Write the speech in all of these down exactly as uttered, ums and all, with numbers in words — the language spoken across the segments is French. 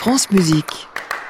France Musique.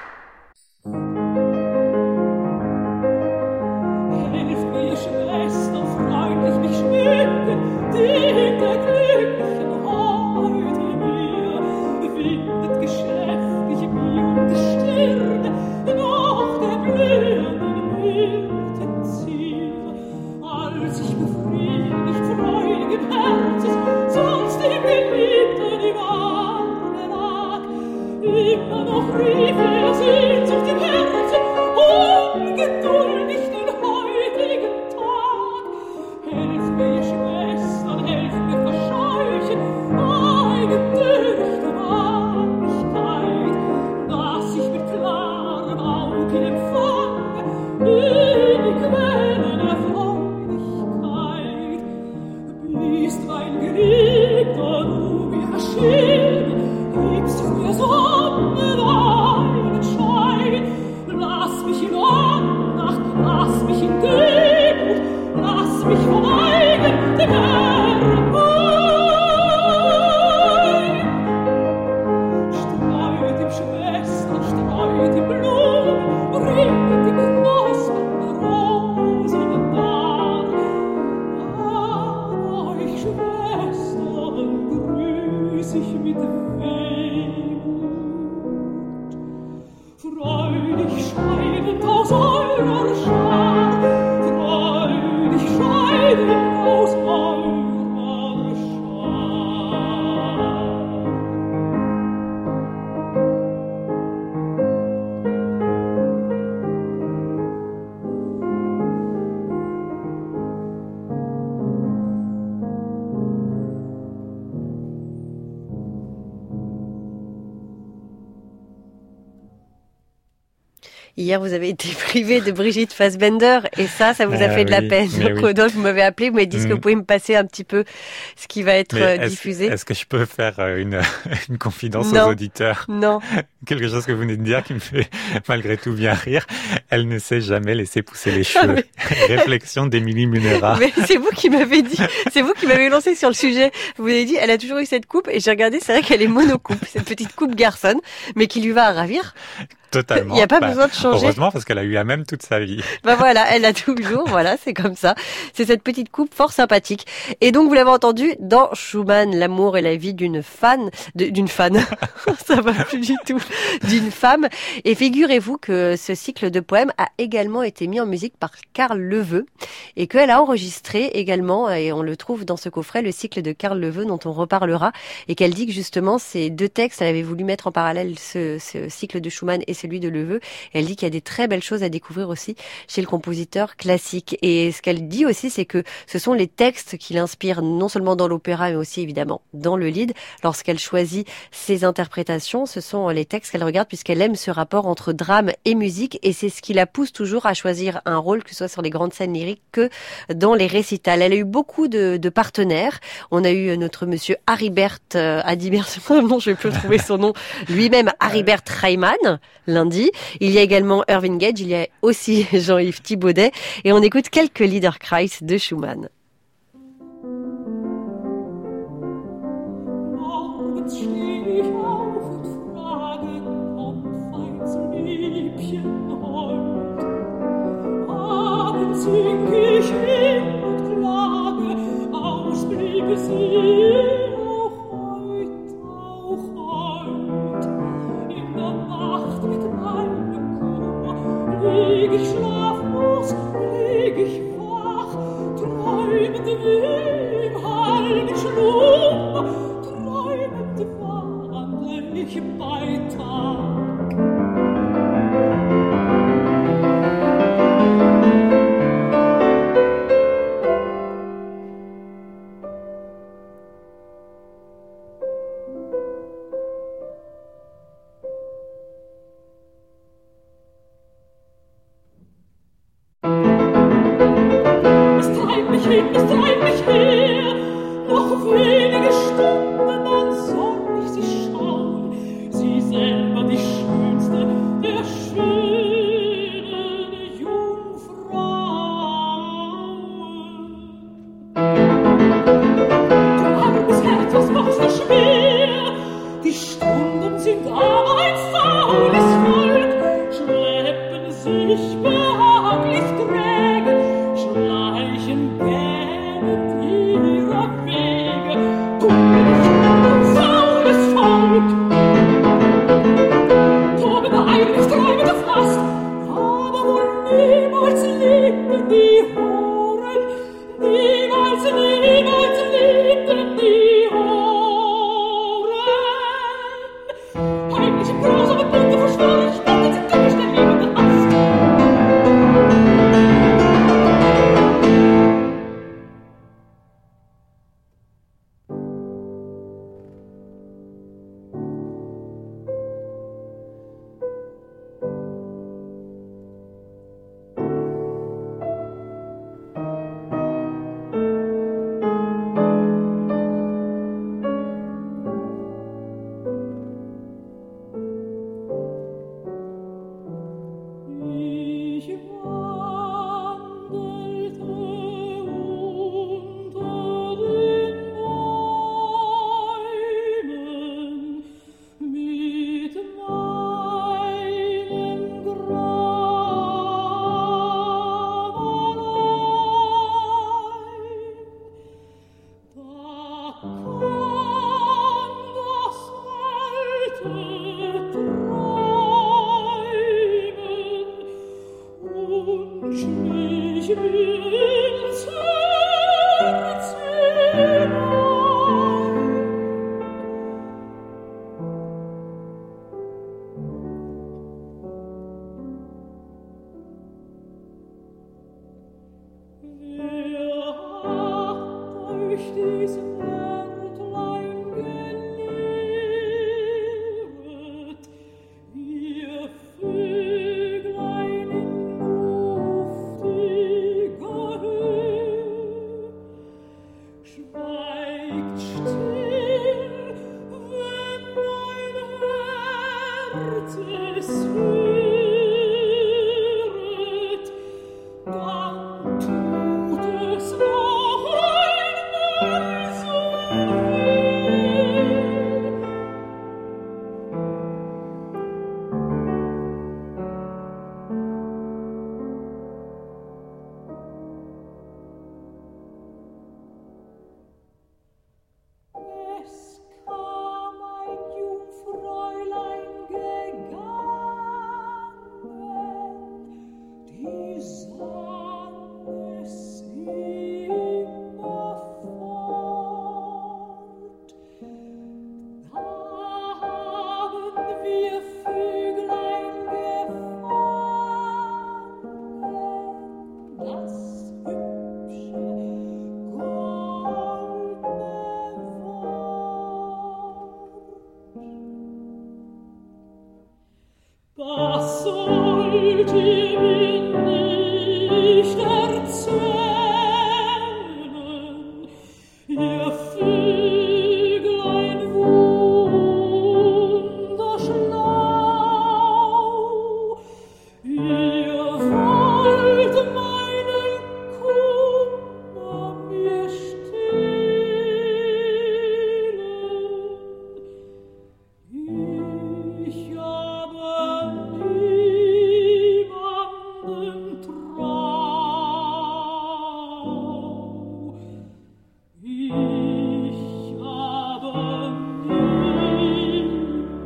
Hier, vous avez été privé de Brigitte Fassbender et ça, ça vous a ah, fait de oui, la peine. oui. Rodolphe, vous m'avez appelé, vous m'avez dit, est-ce que vous pouvez me passer un petit peu ce qui va être mais diffusé? Est-ce, est-ce que je peux faire une, une confidence non. aux auditeurs? Non. Quelque chose que vous venez de dire qui me fait malgré tout bien rire. Elle ne s'est jamais laissé pousser les cheveux. mais... Réflexion d'Émilie Munera. Mais c'est vous qui m'avez dit, c'est vous qui m'avez lancé sur le sujet. Vous m'avez dit, elle a toujours eu cette coupe et j'ai regardé, c'est vrai qu'elle est monocoupe, cette petite coupe garçonne, mais qui lui va à ravir. Totalement. Il n'y a pas bah, besoin de changer. Heureusement, parce qu'elle a eu la même toute sa vie. Bah voilà, elle a toujours, voilà, c'est comme ça. C'est cette petite coupe fort sympathique. Et donc, vous l'avez entendu, dans Schumann, l'amour et la vie d'une fan, de, d'une fan, ça va plus du tout, d'une femme. Et figurez-vous que ce cycle de poèmes a également été mis en musique par Karl Leveux et qu'elle a enregistré également, et on le trouve dans ce coffret, le cycle de Karl Leveux dont on reparlera, et qu'elle dit que justement, ces deux textes, elle avait voulu mettre en parallèle ce, ce cycle de Schumann et celui de Leveux. Et elle dit qu'il y a des très belles choses à découvrir aussi chez le compositeur classique. Et ce qu'elle dit aussi, c'est que ce sont les textes qui l'inspirent non seulement dans l'opéra, mais aussi évidemment dans le lied. Lorsqu'elle choisit ses interprétations, ce sont les textes qu'elle regarde puisqu'elle aime ce rapport entre drame et musique. Et c'est ce qui la pousse toujours à choisir un rôle, que ce soit sur les grandes scènes lyriques que dans les récitals. Elle a eu beaucoup de, de partenaires. On a eu notre monsieur Aribert, euh, Adibert, non, je vais plus trouver son nom, lui-même Aribert Reimann, lundi. Il y a également Irving Gage, il y a aussi Jean-Yves Thibaudet. Et on écoute quelques Liederkreis de Schumann. Leg ich schlaflos, leg ich wach, träumend wie im halben Schlummer, träumend wandle ich bei Tag. Es treibt mich her, noch wenige Stunden, dann soll ich sie schauen. Sie selber die schönste der schönen Jungfrauen. Du armes Herz, was machst du schwer? Die Stunde Stunden sind aber ein faules Volk, schleppen sich behaglich träge, schleichen gähnend ihrer Wege. Dumme Stunden, faules Volk, toben eilig, treibende Fast, aber wohl niemals lebten die Horen, niemals, niemals lebten die Horen. Heimlich im grausamen Bunde verschworen, spalten sie tückisch der lebende Ast. Ich wandelte unter den Bäumen mit meinem Grab allein. Da kam das alte Träumen und schlich mir ins Herz hinein. Wer hat euch dies Wörtlein gelehret, ihr Vöglein in luftiger Höhe? Schweigt still, wenn mein Herz es höret, dann tut es noch einmal so weh. Es kam ein Jungfräulein gegangen, die sang es immerfort. Da haben wir Vöglein gefangen, das hübsche goldene Wort. Das sollt ihr mir nicht erzählen, ihr Vöglein wunderschlau. Ihr wollt meinen Kummer mir stehlen. Ich aber niemanden trau. Ich aber niemanden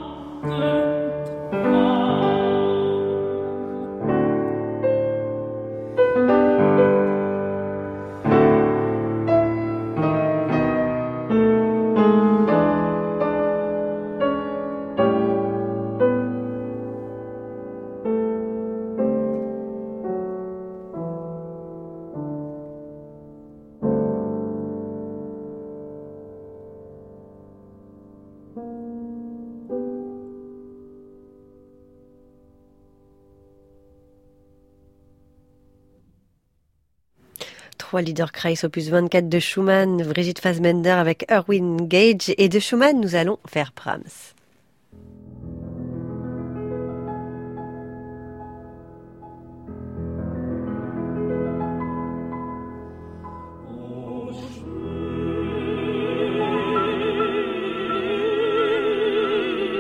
Trois Liederkreis, opus vingt-quatre de Schumann, Brigitte Fassbender avec Erwin Gage. Et de Schumann, nous allons faire Brahms. Oh,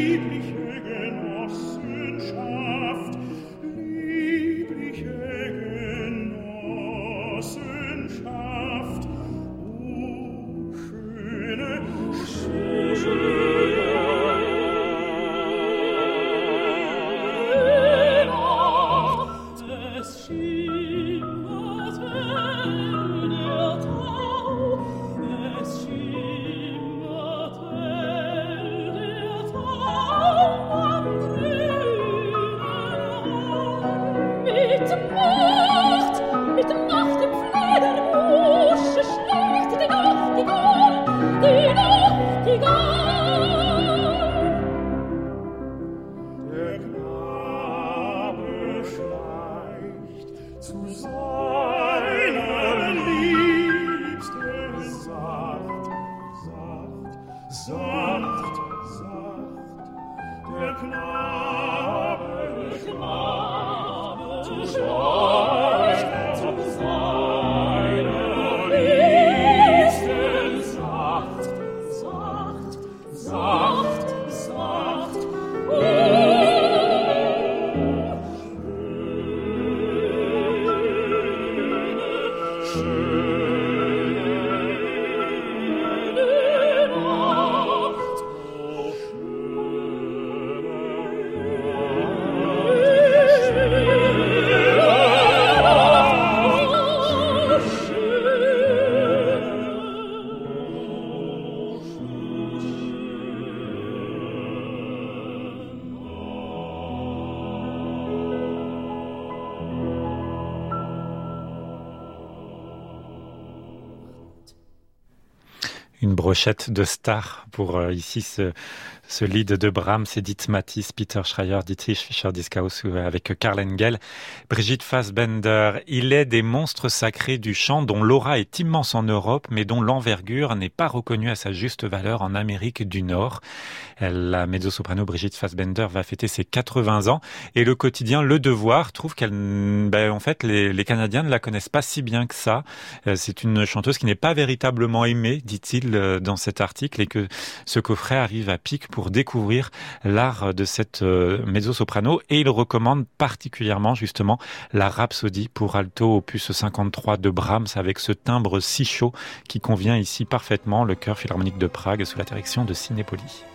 Une brochette de stars pour euh, ici ce, ce lead de Brahms, Edith Matisse, Peter Schreier, Dietrich Fischer-Dieskau avec Karl Engel, Brigitte Fassbender. Il est des monstres sacrés du chant dont l'aura est immense en Europe mais dont l'envergure n'est pas reconnue à sa juste valeur en Amérique du Nord. La mezzo-soprano Brigitte Fassbender va fêter ses quatre-vingts ans et le quotidien Le Devoir trouve qu'elle, ben, en fait, les, les Canadiens ne la connaissent pas si bien que ça. C'est une chanteuse qui n'est pas véritablement aimée, dit-il dans cet article, et que ce coffret arrive à pic pour découvrir l'art de cette mezzo-soprano, et il recommande particulièrement justement la Rhapsodie pour alto opus cinquante-trois de Brahms avec ce timbre si chaud qui convient ici parfaitement, le Chœur Philharmonique de Prague sous la direction de Sinépoli.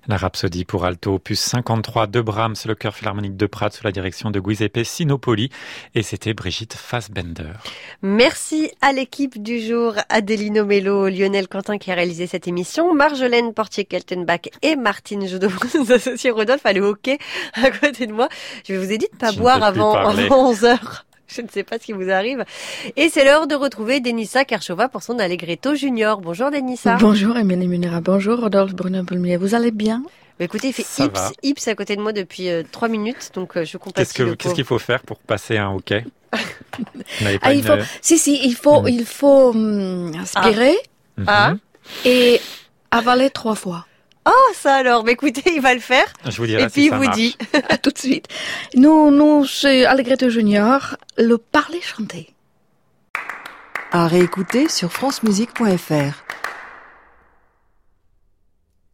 La Rhapsodie pour alto, opus cinquante-trois de Brahms, le chœur philharmonique de Prades sous la direction de Giuseppe Sinopoli. Et c'était Brigitte Fassbender. Merci à l'équipe du jour, Adélino Mello, Lionel Quentin qui a réalisé cette émission, Marjolaine Portier-Keltenbach et Martine Joudot, nos associés Rodolphe, à le hockey à côté de moi. Je vous ai dit de pas Je boire avant, avant onze heures. Je ne sais pas ce qui vous arrive. Et c'est l'heure de retrouver Denissa Kershova pour son Allegretto Junior. Bonjour Denissa. Bonjour Émilie Munera, bonjour Rodolphe Bruno-Pelmier. Vous allez bien? Bah écoutez, il fait Ça hips, va. hips à côté de moi depuis euh, trois minutes, donc euh, je compatis Qu'est-ce, que, le qu'est-ce qu'il faut faire pour passer un hockey? Vous n'avez pas Ah, il une- faut, si, si, il faut, Mm. il faut hum, aspirer Mhm. Ah. et avaler trois fois. Oh, ça alors, bah écoutez, il va le faire. Je vous dirai Et si puis il ça vous marche. dit. À tout de suite. Nous, nous, chez Allegretto Junior, le parler chanter. À réécouter sur francemusique point f r.